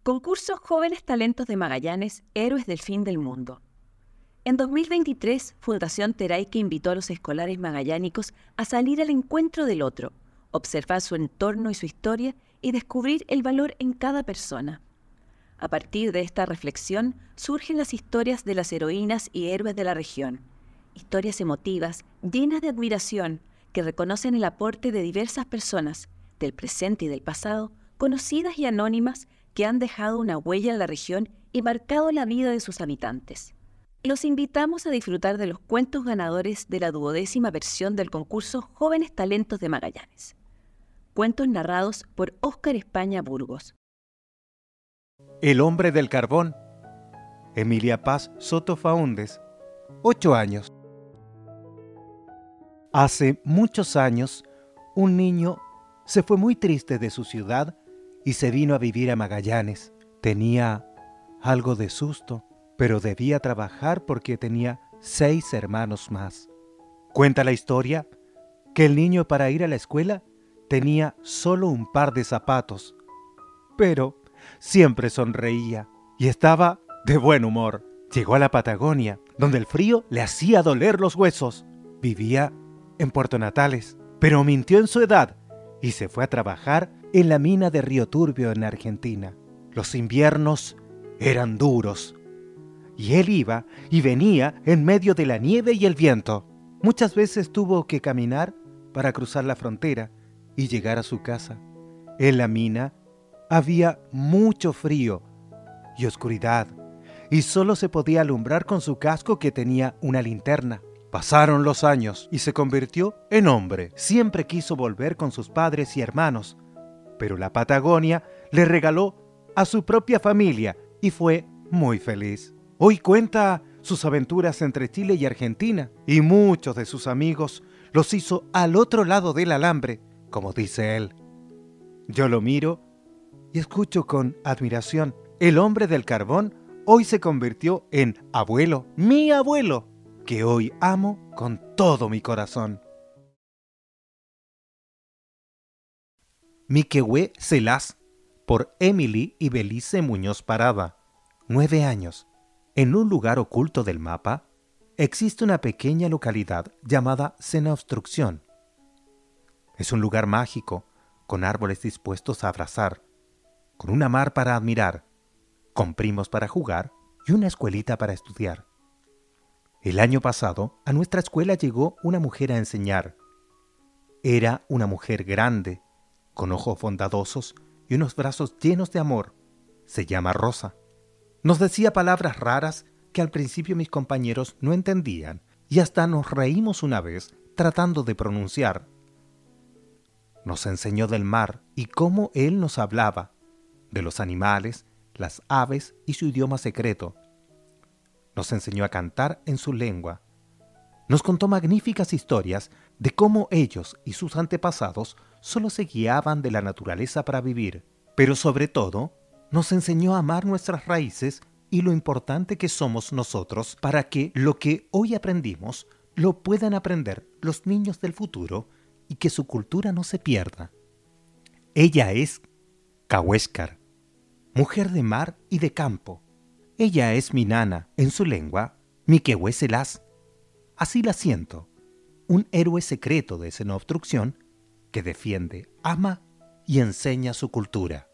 Concurso Jóvenes Talentos de Magallanes, Héroes del Fin del Mundo. En 2023, Fundación Teraique invitó a los escolares magallánicos a salir al encuentro del otro, observar su entorno y su historia y descubrir el valor en cada persona. A partir de esta reflexión surgen las historias de las heroínas y héroes de la región, historias emotivas, llenas de admiración, que reconocen el aporte de diversas personas, del presente y del pasado, conocidas y anónimas, que han dejado una huella en la región y marcado la vida de sus habitantes. Los invitamos a disfrutar de los cuentos ganadores de la 12ª versión del concurso Jóvenes Talentos de Magallanes. Cuentos narrados por Óscar España Burgos. El hombre del carbón. Emilia Paz Soto Faúndez, 8 años. Hace muchos años, un niño se fue muy triste de su ciudad y se vino a vivir a Magallanes. Tenía algo de susto, pero debía trabajar porque tenía 6 hermanos más. Cuenta la historia que el niño, para ir a la escuela, tenía solo un par de zapatos, pero siempre sonreía y estaba de buen humor. Llegó a la Patagonia, donde el frío le hacía doler los huesos. Vivía en Puerto Natales, pero mintió en su edad y se fue a trabajar en la mina de Río Turbio en Argentina. Los inviernos eran duros y él iba y venía en medio de la nieve y el viento. Muchas veces tuvo que caminar para cruzar la frontera y llegar a su casa. En la mina había mucho frío y oscuridad, y solo se podía alumbrar con su casco, que tenía una linterna. Pasaron los años y se convirtió en hombre. Siempre quiso volver con sus padres y hermanos, pero la Patagonia le regaló a su propia familia y fue muy feliz. Hoy cuenta sus aventuras entre Chile y Argentina, y muchos de sus amigos los hizo al otro lado del alambre, como dice él. Yo lo miro y escucho con admiración. El hombre del carbón hoy se convirtió en abuelo, mi abuelo, que hoy amo con todo mi corazón. Miquehue Celás, por Emily y Belice Muñoz Parada, 9 años. En un lugar oculto del mapa, existe una pequeña localidad llamada Sena-Obstrucción. Es un lugar mágico, con árboles dispuestos a abrazar, con una mar para admirar, con primos para jugar y una escuelita para estudiar. El año pasado, a nuestra escuela llegó una mujer a enseñar. Era una mujer grande, con ojos bondadosos y unos brazos llenos de amor. Se llama Rosa. Nos decía palabras raras que al principio mis compañeros no entendían, y hasta nos reímos una vez tratando de pronunciar. Nos enseñó del mar y cómo él nos hablaba, de los animales, las aves y su idioma secreto. Nos enseñó a cantar en su lengua. Nos contó magníficas historias de cómo ellos y sus antepasados solo se guiaban de la naturaleza para vivir, pero sobre todo nos enseñó a amar nuestras raíces y lo importante que somos nosotros para que lo que hoy aprendimos lo puedan aprender los niños del futuro y que su cultura no se pierda. Ella es Cahuéscar, mujer de mar y de campo. Ella es mi nana, en su lengua, Miquehue Celás. Así la siento, un héroe secreto de Sena-Obstrucción que defiende, ama y enseña su cultura.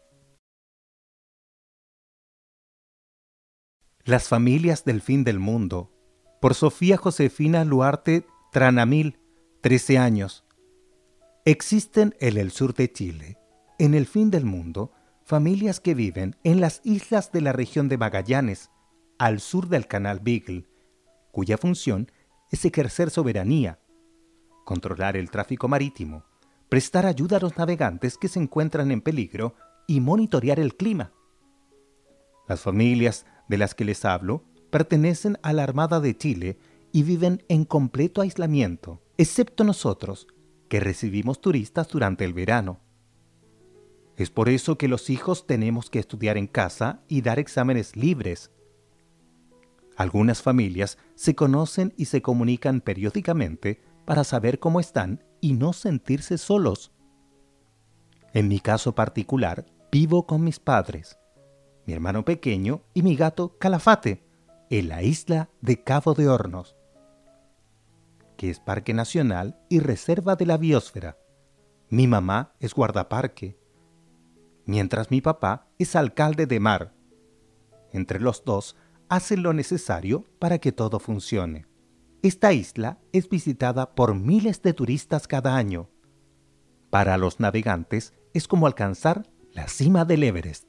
Las familias del fin del mundo, por Sofía Josefina Luarte Tranamil, 13 años. Existen en el sur de Chile, en el fin del mundo, familias que viven en las islas de la región de Magallanes, al sur del canal Beagle, cuya función es ejercer soberanía, controlar el tráfico marítimo, prestar ayuda a los navegantes que se encuentran en peligro y monitorear el clima. Las familias de las que les hablo pertenecen a la Armada de Chile y viven en completo aislamiento, excepto nosotros, que recibimos turistas durante el verano. Es por eso que los hijos tenemos que estudiar en casa y dar exámenes libres. Algunas familias se conocen y se comunican periódicamente para saber cómo están y no sentirse solos. En mi caso particular, vivo con mis padres. mi hermano pequeño y mi gato Calafate, en la isla de Cabo de Hornos, que es parque nacional y reserva de la biosfera. Mi mamá es guardaparque, mientras mi papá es alcalde de mar. Entre los dos hacen lo necesario para que todo funcione. Esta isla es visitada por miles de turistas cada año. Para los navegantes es como alcanzar la cima del Everest.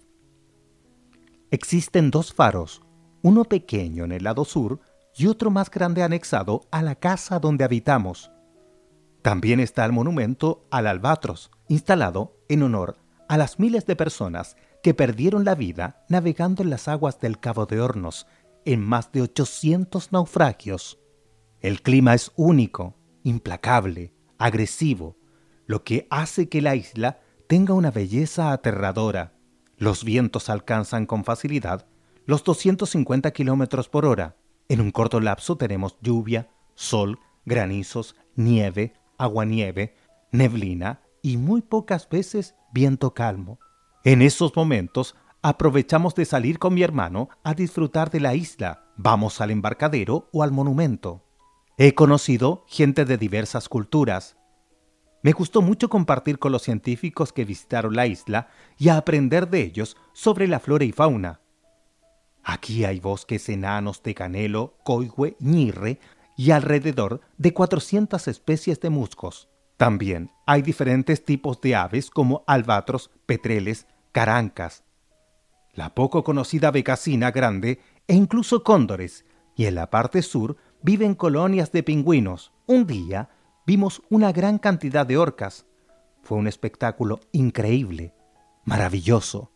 Existen 2 faros, uno pequeño en el lado sur y otro más grande anexado a la casa donde habitamos. También está el monumento al albatros, instalado en honor a las miles de personas que perdieron la vida navegando en las aguas del Cabo de Hornos en más de 800 naufragios. El clima es único, implacable, agresivo, lo que hace que la isla tenga una belleza aterradora. Los vientos alcanzan con facilidad los 250 kilómetros por hora. En un corto lapso tenemos lluvia, sol, granizos, nieve, aguanieve, neblina y muy pocas veces viento calmo. En esos momentos aprovechamos de salir con mi hermano a disfrutar de la isla. Vamos al embarcadero o al monumento. He conocido gente de diversas culturas. Me gustó mucho compartir con los científicos que visitaron la isla y aprender de ellos sobre la flora y fauna. Aquí hay bosques enanos de canelo, coigüe, ñirre y alrededor de 400 especies de musgos. También hay diferentes tipos de aves como albatros, petreles, carancas, la poco conocida becasina grande e incluso cóndores, y en la parte sur viven colonias de pingüinos. Un día vimos una gran cantidad de orcas. Fue un espectáculo increíble, maravilloso.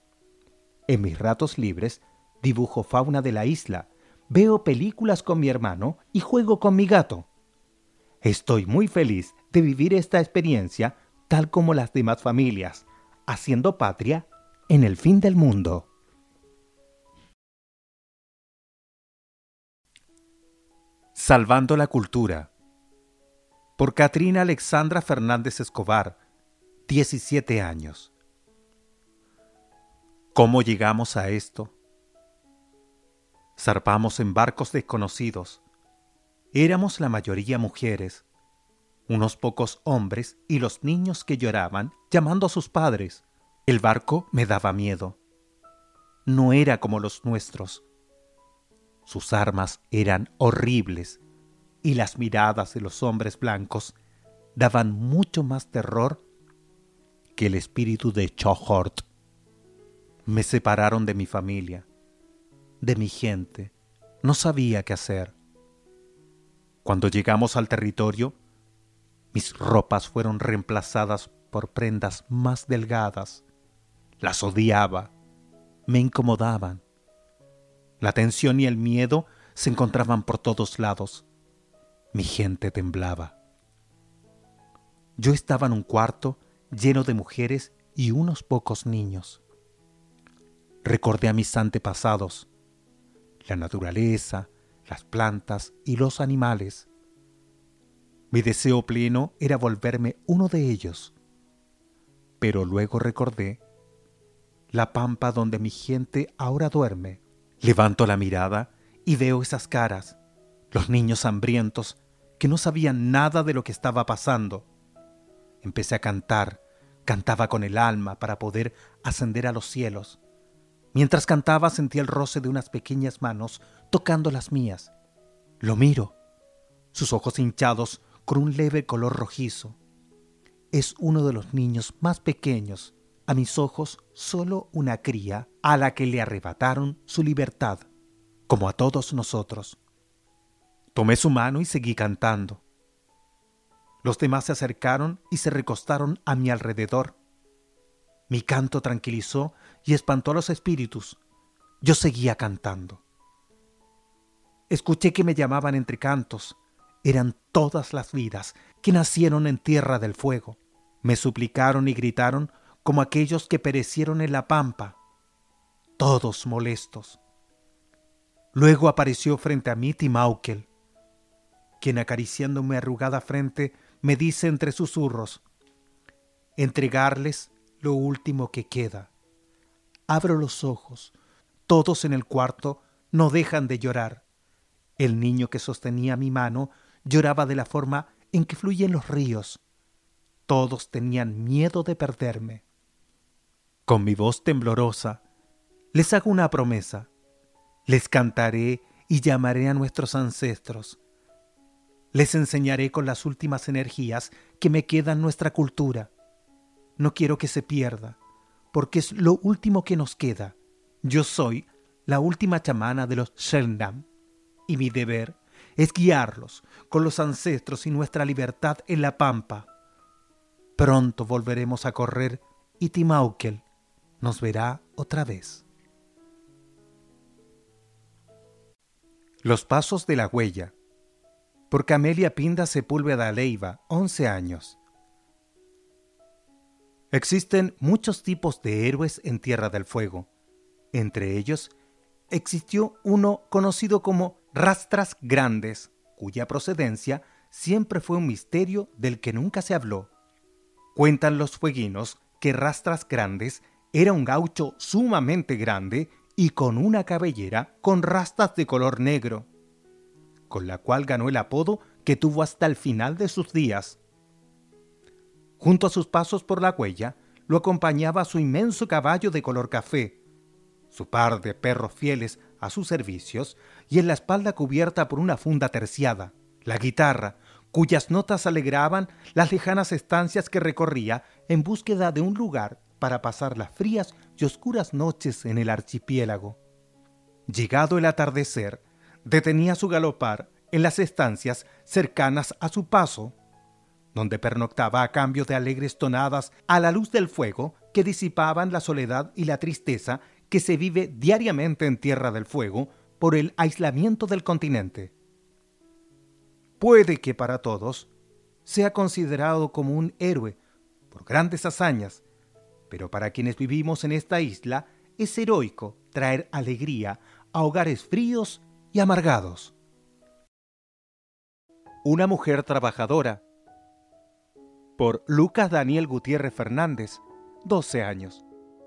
En mis ratos libres dibujo fauna de la isla, veo películas con mi hermano y juego con mi gato. Estoy muy feliz de vivir esta experiencia tal como las demás familias, haciendo patria en el fin del mundo. Salvando la cultura. Por Catrina Alexandra Fernández Escobar, 17 años. ¿Cómo llegamos a esto? Zarpamos en barcos desconocidos. Éramos la mayoría mujeres, unos pocos hombres y los niños que lloraban llamando a sus padres. El barco me daba miedo. No era como los nuestros. Sus armas eran horribles y las miradas de los hombres blancos daban mucho más terror que el espíritu de Chohort. Me separaron de mi familia, de mi gente. No sabía qué hacer. Cuando llegamos al territorio, mis ropas fueron reemplazadas por prendas más delgadas. Las odiaba, me incomodaban. La tensión y el miedo se encontraban por todos lados. Mi gente temblaba. Yo estaba en un cuarto lleno de mujeres y unos pocos niños. Recordé a mis antepasados, la naturaleza, las plantas y los animales. Mi deseo pleno era volverme uno de ellos. Pero luego recordé la pampa donde mi gente ahora duerme. Levanto la mirada y veo esas caras, los niños hambrientos que no sabían nada de lo que estaba pasando. Empecé a cantar, cantaba con el alma para poder ascender a los cielos. Mientras cantaba sentí el roce de unas pequeñas manos tocando las mías. Lo miro, sus ojos hinchados con un leve color rojizo. Es uno de los niños más pequeños. A mis ojos, solo una cría a la que le arrebataron su libertad, como a todos nosotros. Tomé su mano y seguí cantando. Los demás se acercaron y se recostaron a mi alrededor. Mi canto tranquilizó y espantó a los espíritus. Yo seguía cantando. Escuché que me llamaban entre cantos. Eran todas las vidas que nacieron en Tierra del Fuego. Me suplicaron y gritaron como aquellos que perecieron en la pampa, todos molestos. Luego apareció frente a mí Timauquel, quien acariciando mi arrugada frente me dice entre susurros: entregarles lo último que queda, abro los ojos. Todos en el cuarto no dejan de llorar. El niño que sostenía mi mano lloraba de la forma en que fluyen los ríos. Todos tenían miedo de perderme. Con mi voz temblorosa, les hago una promesa. Les cantaré y llamaré a nuestros ancestros. Les enseñaré con las últimas energías que me quedan nuestra cultura. No quiero que se pierda, porque es lo último que nos queda. Yo soy la última chamana de los Shelndam, y mi deber es guiarlos con los ancestros y nuestra libertad en la pampa. Pronto volveremos a correr y Timauquel nos verá otra vez. Los pasos de la huella, por Camelia Pinda Sepúlveda Leiva, 11 años. Existen muchos tipos de héroes en Tierra del Fuego. Entre ellos, existió uno conocido como Rastras Grandes, cuya procedencia siempre fue un misterio del que nunca se habló. Cuentan los fueguinos que Rastras Grandes era un gaucho sumamente grande y con una cabellera con rastas de color negro, con la cual ganó el apodo que tuvo hasta el final de sus días. Junto a sus pasos por la huella, lo acompañaba su inmenso caballo de color café, su par de perros fieles a sus servicios y en la espalda cubierta por una funda terciada, la guitarra, cuyas notas alegraban las lejanas estancias que recorría en búsqueda de un lugar para pasar las frías y oscuras noches en el archipiélago. Llegado el atardecer, detenía su galopar en las estancias cercanas a su paso, donde pernoctaba a cambio de alegres tonadas a la luz del fuego que disipaban la soledad y la tristeza que se vive diariamente en Tierra del Fuego por el aislamiento del continente. Puede que para todos sea considerado como un héroe por grandes hazañas, pero para quienes vivimos en esta isla es heroico traer alegría a hogares fríos y amargados. Una mujer trabajadora, por Lucas Daniel Gutiérrez Fernández, 12 años.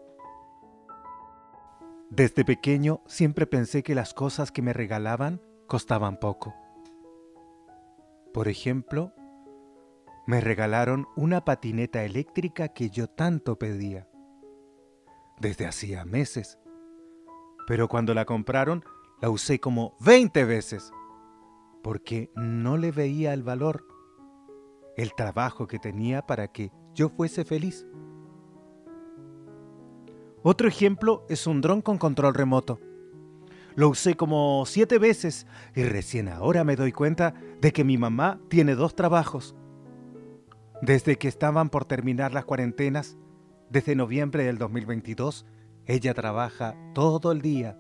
Desde pequeño siempre pensé que las cosas que me regalaban costaban poco. Por ejemplo, me regalaron una patineta eléctrica que yo tanto pedía, desde hacía meses. Pero cuando la compraron, la usé como 20 veces, porque no le veía el valor, el trabajo que tenía para que yo fuese feliz. Otro ejemplo es un dron con control remoto. Lo usé como 7 veces y recién ahora me doy cuenta de que mi mamá tiene 2 trabajos. Desde que estaban por terminar las cuarentenas, desde noviembre del 2022, ella trabaja todo el día.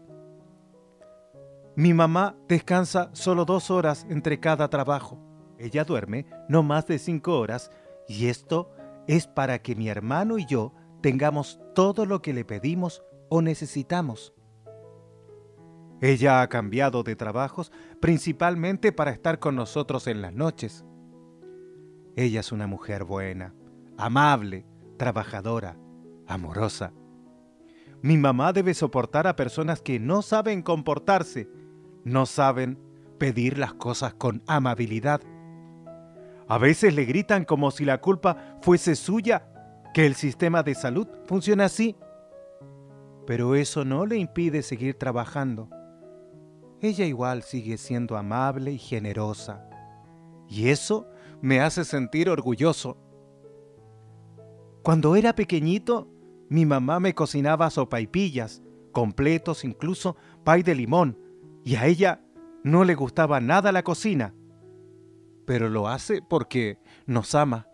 Mi mamá descansa solo 2 horas entre cada trabajo. Ella duerme no más de 5 horas y esto es para que mi hermano y yo tengamos todo lo que le pedimos o necesitamos. Ella ha cambiado de trabajos principalmente para estar con nosotros en las noches. Ella es una mujer buena, amable, trabajadora, amorosa. Mi mamá debe soportar a personas que no saben comportarse, no saben pedir las cosas con amabilidad. A veces le gritan como si la culpa fuese suya, que el sistema de salud funciona así. Pero eso no le impide seguir trabajando. Ella igual sigue siendo amable y generosa. Y eso me hace sentir orgulloso. Cuando era pequeñito, mi mamá me cocinaba sopaipillas, completos, incluso pay de limón, y a ella no le gustaba nada la cocina, pero lo hace porque nos ama.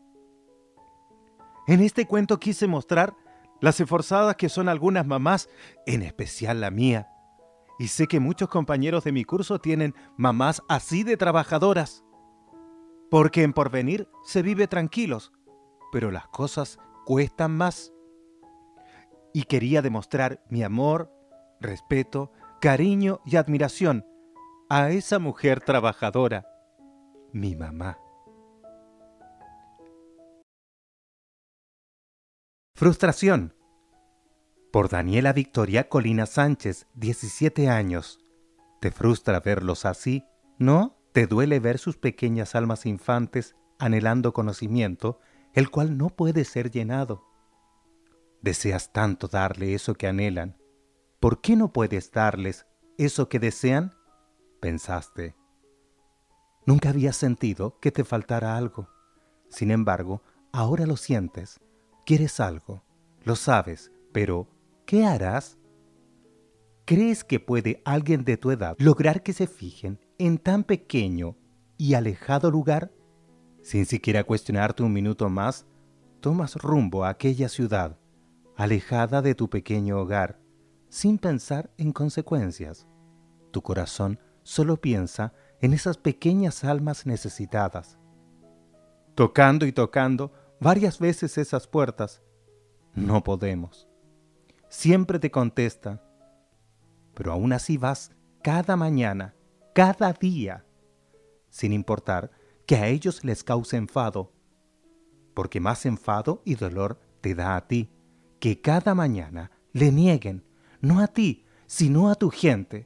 En este cuento quise mostrar las esforzadas que son algunas mamás, en especial la mía, y sé que muchos compañeros de mi curso tienen mamás así de trabajadoras, porque en Porvenir se vive tranquilos, pero las cosas cuestan más. Y quería demostrar mi amor, respeto, cariño y admiración a esa mujer trabajadora, mi mamá. Frustración. Por Daniela Victoria Colina Sánchez, 17 años. ¿Te frustra verlos así? ¿No? ¿Te duele ver sus pequeñas almas infantes anhelando conocimiento, el cual no puede ser llenado? ¿Deseas tanto darle eso que anhelan? ¿Por qué no puedes darles eso que desean? Pensaste. Nunca habías sentido que te faltara algo. Sin embargo, ahora lo sientes. Quieres algo. Lo sabes, pero ¿qué harás? ¿Crees que puede alguien de tu edad lograr que se fijen en tan pequeño y alejado lugar? Sin siquiera cuestionarte un minuto más, tomas rumbo a aquella ciudad, alejada de tu pequeño hogar, sin pensar en consecuencias. Tu corazón solo piensa en esas pequeñas almas necesitadas. Tocando y tocando varias veces esas puertas, no podemos. Siempre te contestan, pero aún así vas cada mañana, cada día, sin importar que a ellos les cause enfado, porque más enfado y dolor te da a ti, que cada mañana le nieguen, no a ti, sino a tu gente.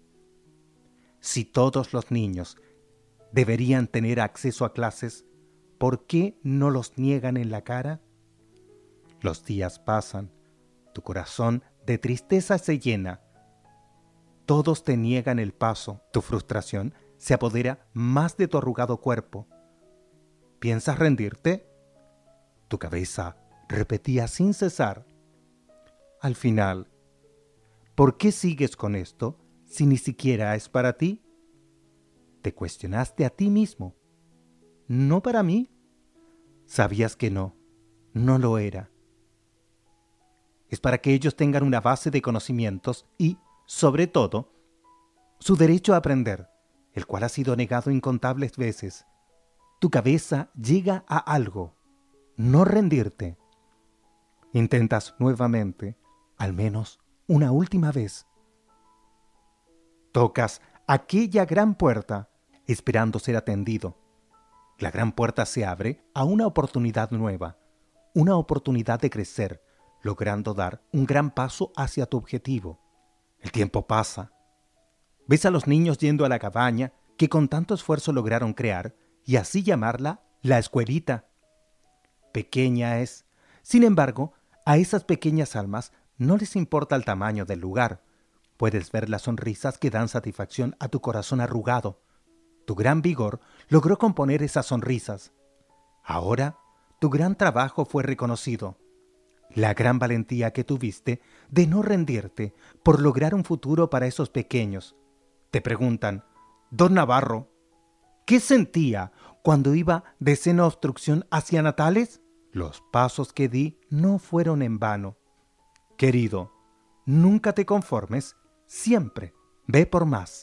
Si todos los niños deberían tener acceso a clases, ¿por qué no los niegan en la cara? Los días pasan, tu corazón de tristeza se llena. Todos te niegan el paso, tu frustración se apodera más de tu arrugado cuerpo. ¿Piensas rendirte? Tu cabeza repetía sin cesar. Al final, ¿por qué sigues con esto si ni siquiera es para ti? Te cuestionaste a ti mismo. ¿No para mí? Sabías que no lo era. Es para que ellos tengan una base de conocimientos y, sobre todo, su derecho a aprender, el cual ha sido negado incontables veces. Tu cabeza llega a algo, no rendirte. Intentas nuevamente, al menos una última vez. Tocas aquella gran puerta, esperando ser atendido. La gran puerta se abre a una oportunidad nueva, una oportunidad de crecer, logrando dar un gran paso hacia tu objetivo. El tiempo pasa. Ves a los niños yendo a la cabaña que con tanto esfuerzo lograron crear y así llamarla la escuelita. Pequeña es. Sin embargo, a esas pequeñas almas no les importa el tamaño del lugar. Puedes ver las sonrisas que dan satisfacción a tu corazón arrugado. Tu gran vigor logró componer esas sonrisas. Ahora, tu gran trabajo fue reconocido. La gran valentía que tuviste de no rendirte por lograr un futuro para esos pequeños. Te preguntan, Don Navarro, ¿qué sentía cuando iba de Sena Obstrucción hacia Natales? Los pasos que di no fueron en vano. Querido, nunca te conformes, siempre ve por más.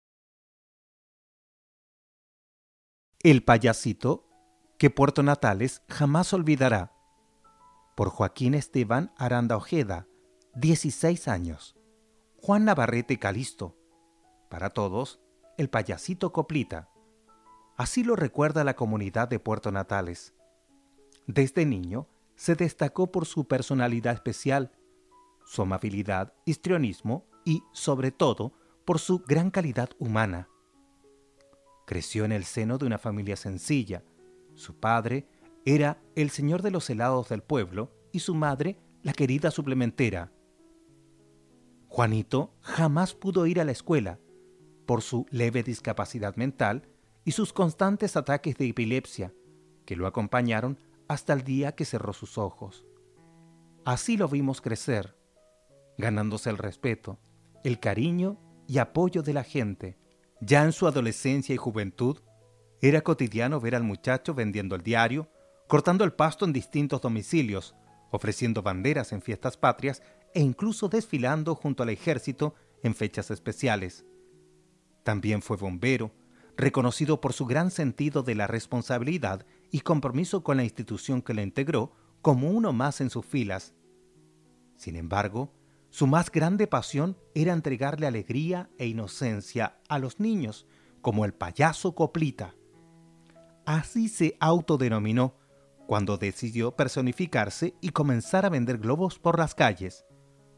El payasito que Puerto Natales jamás olvidará. Por Joaquín Esteban Aranda Ojeda, 16 años. Juan Navarrete Calisto. Para todos, el payasito Coplita. Así lo recuerda la comunidad de Puerto Natales. Desde niño se destacó por su personalidad especial, su amabilidad, histrionismo y, sobre todo, por su gran calidad humana. Creció en el seno de una familia sencilla. Su padre era el señor de los helados del pueblo y su madre la querida suplementera. Juanito jamás pudo ir a la escuela por su leve discapacidad mental y sus constantes ataques de epilepsia que lo acompañaron hasta el día que cerró sus ojos. Así lo vimos crecer, ganándose el respeto, el cariño y apoyo de la gente. Ya en su adolescencia y juventud, era cotidiano ver al muchacho vendiendo el diario, cortando el pasto en distintos domicilios, ofreciendo banderas en fiestas patrias e incluso desfilando junto al ejército en fechas especiales. También fue bombero, reconocido por su gran sentido de la responsabilidad y compromiso con la institución que lo integró como uno más en sus filas. Sin embargo, su más grande pasión era entregarle alegría e inocencia a los niños, como el payaso Coplita. Así se autodenominó cuando decidió personificarse y comenzar a vender globos por las calles.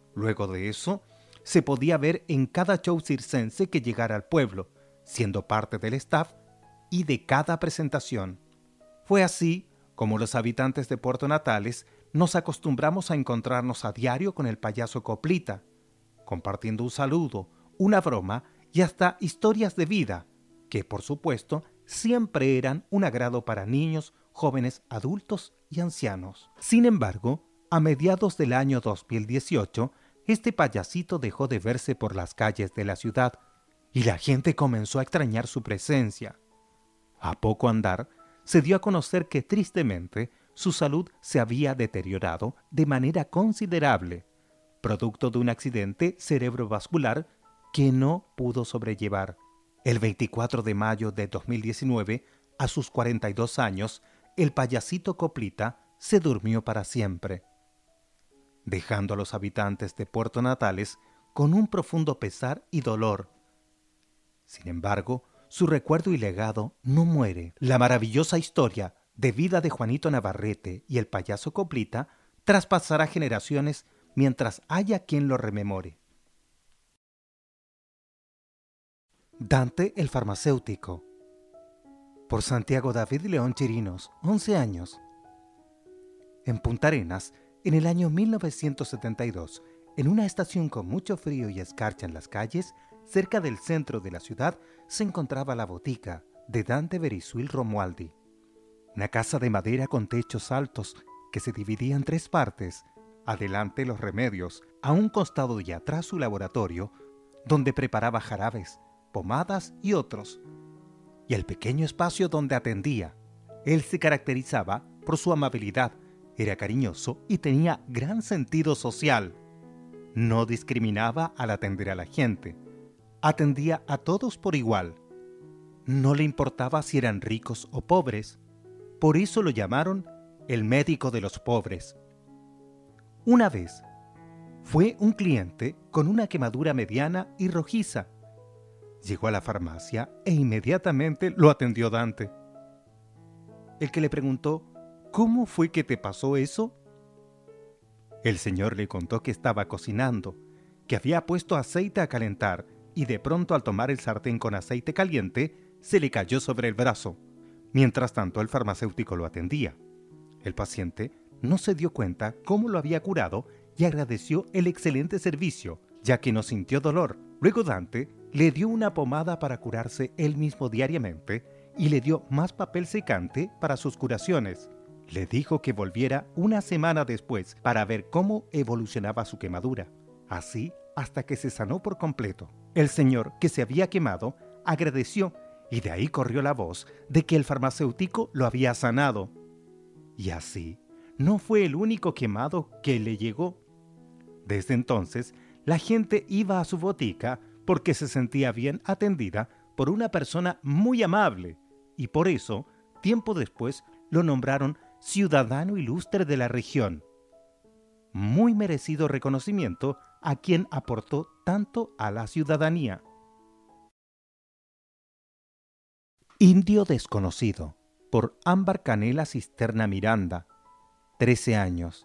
Luego de eso, se podía ver en cada show circense que llegara al pueblo, siendo parte del staff y de cada presentación. Fue así como los habitantes de Puerto Natales nos acostumbramos a encontrarnos a diario con el payaso Coplita, compartiendo un saludo, una broma y hasta historias de vida, que por supuesto siempre eran un agrado para niños, jóvenes, adultos y ancianos. Sin embargo, a mediados del año 2018, este payasito dejó de verse por las calles de la ciudad y la gente comenzó a extrañar su presencia. A poco andar, se dio a conocer que tristemente su salud se había deteriorado de manera considerable, producto de un accidente cerebrovascular que no pudo sobrellevar. El 24 de mayo de 2019, a sus 42 años, el payasito Coplita se durmió para siempre, dejando a los habitantes de Puerto Natales con un profundo pesar y dolor. Sin embargo, su recuerdo y legado no muere. La maravillosa historia de vida de Juanito Navarrete y el payaso Coplita traspasará generaciones mientras haya quien lo rememore. Dante el farmacéutico, por Santiago David León Chirinos, 11 años. En Punta Arenas, en el año 1972, en una estación con mucho frío y escarcha en las calles, cerca del centro de la ciudad, se encontraba la botica de Dante Verisuil Romualdi, una casa de madera con techos altos que se dividía en 3 partes, adelante los remedios, a un costado y atrás su laboratorio, donde preparaba jarabes, pomadas y otros, y el pequeño espacio donde atendía. Él se caracterizaba por su amabilidad, era cariñoso y tenía gran sentido social. No discriminaba al atender a la gente, atendía a todos por igual. No le importaba si eran ricos o pobres, por eso lo llamaron el médico de los pobres. Una vez, fue un cliente con una quemadura mediana y rojiza. Llegó a la farmacia e inmediatamente lo atendió Dante, el que le preguntó: ¿cómo fue que te pasó eso? El señor le contó que estaba cocinando, que había puesto aceite a calentar y de pronto al tomar el sartén con aceite caliente se le cayó sobre el brazo. Mientras tanto el farmacéutico lo atendía. El paciente no se dio cuenta cómo lo había curado y agradeció el excelente servicio, ya que no sintió dolor. Luego Dante le dio una pomada para curarse él mismo diariamente y le dio más papel secante para sus curaciones. Le dijo que volviera una semana después para ver cómo evolucionaba su quemadura. Así hasta que se sanó por completo. El señor que se había quemado agradeció y de ahí corrió la voz de que el farmacéutico lo había sanado. Y así no fue el único quemado que le llegó. Desde entonces, la gente iba a su botica porque se sentía bien atendida por una persona muy amable y por eso, tiempo después, lo nombraron ciudadano ilustre de la región. Muy merecido reconocimiento a quien aportó tanto a la ciudadanía. Indio desconocido, por Ámbar Canela Cisterna Miranda, 13 años.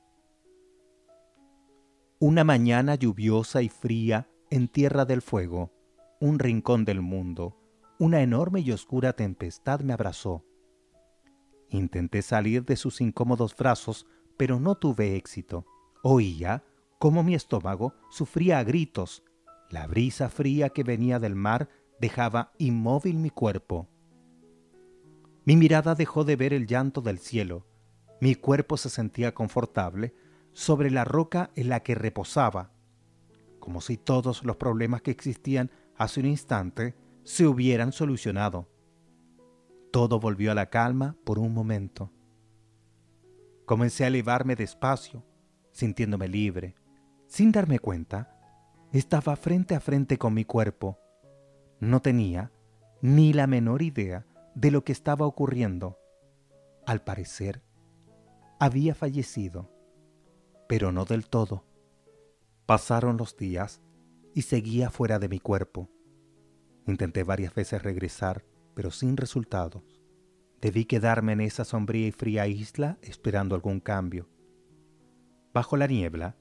Una mañana lluviosa y fría en Tierra del Fuego, un rincón del mundo, una enorme y oscura tempestad me abrazó. Intenté salir de sus incómodos brazos, pero no tuve éxito. Oía cómo mi estómago sufría a gritos. La brisa fría que venía del mar dejaba inmóvil mi cuerpo. Mi mirada dejó de ver el llanto del cielo. Mi cuerpo se sentía confortable sobre la roca en la que reposaba, como si todos los problemas que existían hace un instante se hubieran solucionado. Todo volvió a la calma por un momento. Comencé a elevarme despacio, sintiéndome libre. Sin darme cuenta, estaba frente a frente con mi cuerpo. No tenía ni la menor idea de lo que estaba ocurriendo. Al parecer, había fallecido, pero no del todo. Pasaron los días y seguía fuera de mi cuerpo. Intenté varias veces regresar, pero sin resultados. Debí quedarme en esa sombría y fría isla esperando algún cambio. Bajo la niebla,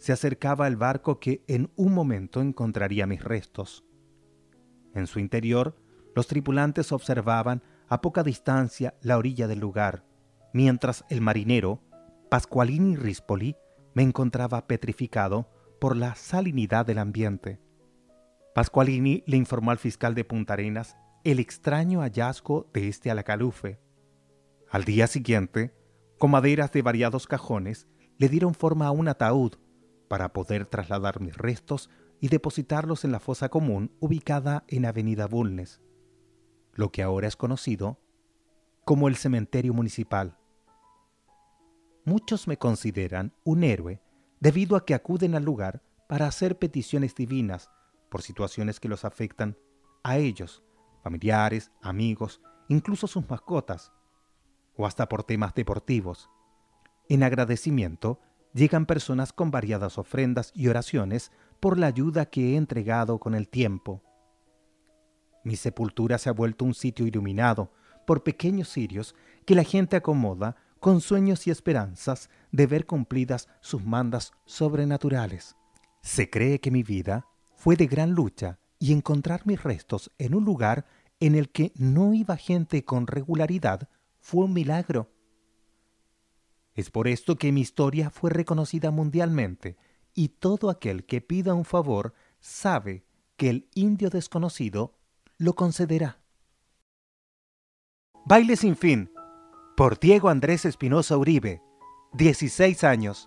se acercaba el barco que en un momento encontraría mis restos. En su interior, los tripulantes observaban a poca distancia la orilla del lugar, mientras el marinero, Pasqualini Rispoli, me encontraba petrificado por la salinidad del ambiente. Pasqualini le informó al fiscal de Punta Arenas el extraño hallazgo de este alacalufe. Al día siguiente, con maderas de variados cajones, le dieron forma a un ataúd para poder trasladar mis restos y depositarlos en la fosa común ubicada en Avenida Bulnes, lo que ahora es conocido como el cementerio municipal. Muchos me consideran un héroe debido a que acuden al lugar para hacer peticiones divinas por situaciones que los afectan a ellos, familiares, amigos, incluso sus mascotas, o hasta por temas deportivos. En agradecimiento, llegan personas con variadas ofrendas y oraciones por la ayuda que he entregado con el tiempo. Mi sepultura se ha vuelto un sitio iluminado por pequeños cirios que la gente acomoda con sueños y esperanzas de ver cumplidas sus mandas sobrenaturales. Se cree que mi vida fue de gran lucha y encontrar mis restos en un lugar en el que no iba gente con regularidad fue un milagro. Es por esto que mi historia fue reconocida mundialmente y todo aquel que pida un favor sabe que el indio desconocido lo concederá. Baile sin fin, por Diego Andrés Espinosa Uribe, 16 años.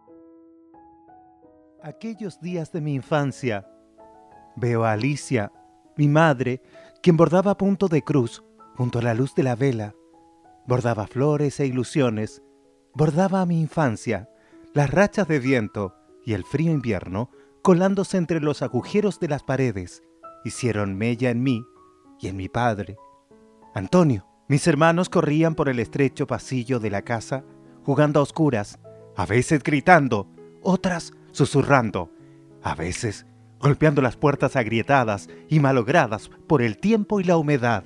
Aquellos días de mi infancia, veo a Alicia, mi madre, quien bordaba a punto de cruz junto a la luz de la vela. Bordaba flores e ilusiones, bordaba a mi infancia, las rachas de viento y el frío invierno, colándose entre los agujeros de las paredes, hicieron mella en mí y en mi padre, Antonio. Mis hermanos corrían por el estrecho pasillo de la casa, jugando a oscuras, a veces gritando, otras susurrando, a veces golpeando las puertas agrietadas y malogradas por el tiempo y la humedad.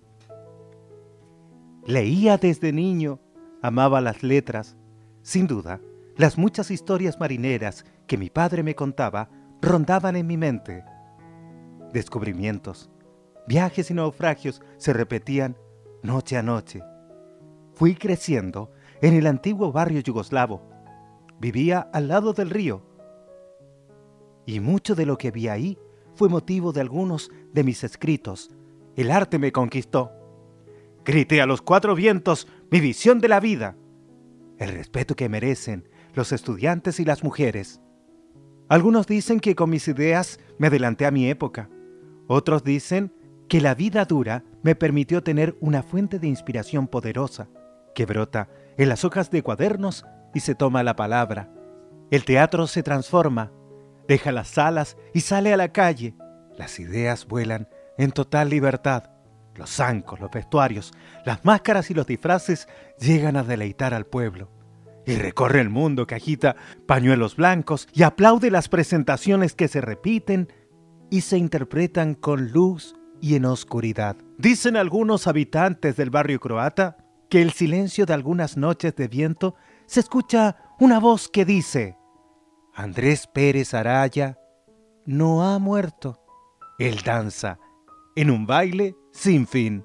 Leía desde niño, amaba las letras. Sin duda, las muchas historias marineras que mi padre me contaba rondaban en mi mente. Descubrimientos, viajes y naufragios se repetían noche a noche. Fui creciendo en el antiguo barrio yugoslavo. Vivía al lado del río. Y mucho de lo que vi ahí fue motivo de algunos de mis escritos. El arte me conquistó. Grité a los cuatro vientos mi visión de la vida, el respeto que merecen los estudiantes y las mujeres. Algunos dicen que con mis ideas me adelanté a mi época. Otros dicen que la vida dura me permitió tener una fuente de inspiración poderosa que brota en las hojas de cuadernos y se toma la palabra. El teatro se transforma, deja las salas y sale a la calle. Las ideas vuelan en total libertad. Los zancos, los vestuarios, las máscaras y los disfraces llegan a deleitar al pueblo. Y recorre el mundo que agita pañuelos blancos y aplaude las presentaciones que se repiten y se interpretan con luz y en oscuridad. Dicen algunos habitantes del barrio croata que el silencio de algunas noches de viento se escucha una voz que dice: Andrés Pérez Araya no ha muerto. Él danza en un baile sin fin.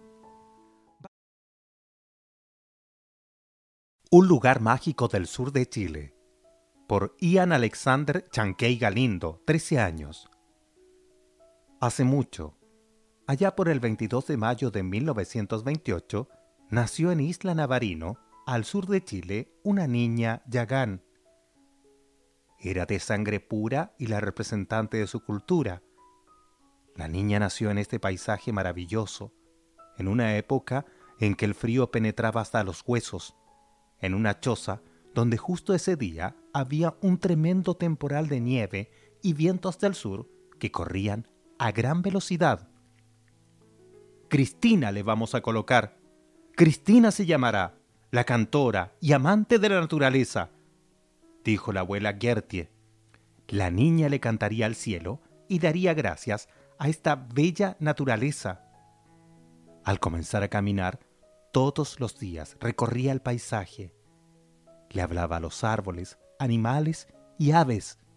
Un lugar mágico del sur de Chile, por Ian Alexander Chanquey Galindo, 13 años. Hace mucho, allá por el 22 de mayo de 1928, nació en Isla Navarino, al sur de Chile, una niña yagán. Era de sangre pura y la representante de su cultura. La niña nació en este paisaje maravilloso, en una época en que el frío penetraba hasta los huesos, en una choza donde justo ese día había un tremendo temporal de nieve y vientos del sur que corrían a gran velocidad. Cristina le vamos a colocar. Cristina se llamará, la cantora y amante de la naturaleza, dijo la abuela Gertie. La niña le cantaría al cielo y daría gracias a esta bella naturaleza. Al comenzar a caminar, todos los días recorría el paisaje. Le hablaba a los árboles, animales y aves.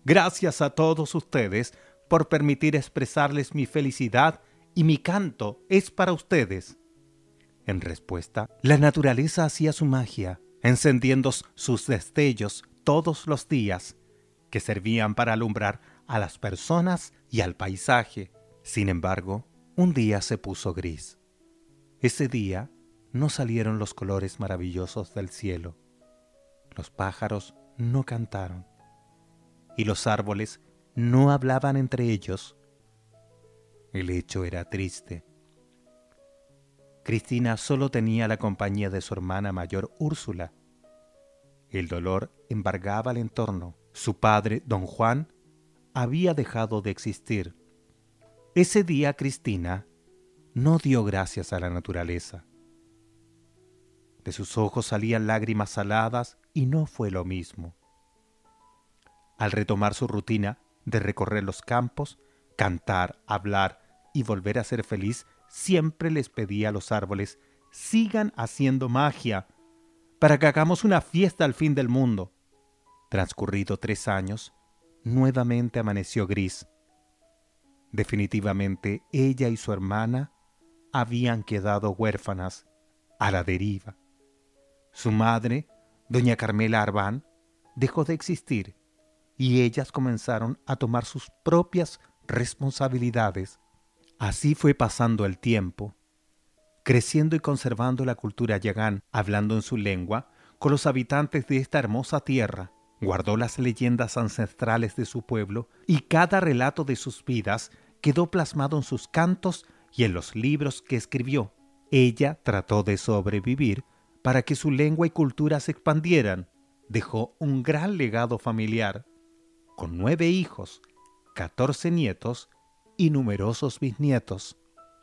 Gracias a todos ustedes por permitir expresarles mi felicidad y mi canto es para ustedes. En respuesta, la naturaleza hacía su magia, encendiendo sus destellos todos los días, que servían para alumbrar a las personas y al paisaje. Sin embargo, un día se puso gris. Ese día no salieron los colores maravillosos del cielo. Los pájaros no cantaron. Y los árboles no hablaban entre ellos. El hecho era triste. Cristina solo tenía la compañía de su hermana mayor Úrsula. El dolor embargaba el entorno. Su padre, don Juan, había dejado de existir. Ese día Cristina no dio gracias a la naturaleza. De sus ojos salían lágrimas saladas y no fue lo mismo. Al retomar su rutina de recorrer los campos, cantar, hablar y volver a ser feliz, siempre les pedía a los árboles: sigan haciendo magia para que hagamos una fiesta al fin del mundo. Transcurrido 3 años, nuevamente amaneció gris. Definitivamente ella y su hermana habían quedado huérfanas, a la deriva. Su madre, doña Carmela Arbán, dejó de existir y ellas comenzaron a tomar sus propias responsabilidades. Así fue pasando el tiempo, creciendo y conservando la cultura yagán, hablando en su lengua con los habitantes de esta hermosa tierra. Guardó las leyendas ancestrales de su pueblo y cada relato de sus vidas quedó plasmado en sus cantos y en los libros que escribió. Ella trató de sobrevivir para que su lengua y cultura se expandieran. Dejó un gran legado familiar, con 9 hijos, 14 nietos y numerosos bisnietos.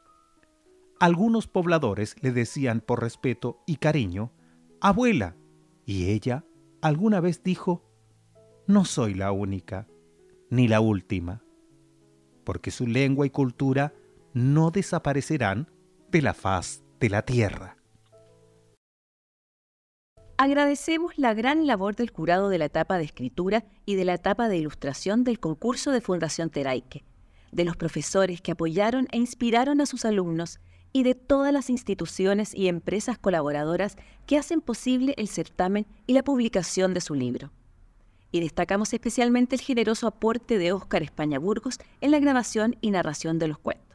Algunos pobladores le decían por respeto y cariño: abuela, y ella alguna vez dijo: no soy la única, ni la última, porque su lengua y cultura no desaparecerán de la faz de la tierra. Agradecemos la gran labor del jurado de la etapa de escritura y de la etapa de ilustración del concurso de Fundación Terayque, de los profesores que apoyaron e inspiraron a sus alumnos y de todas las instituciones y empresas colaboradoras que hacen posible el certamen y la publicación de su libro. Y destacamos especialmente el generoso aporte de Óscar España Burgos en la grabación y narración de los cuentos.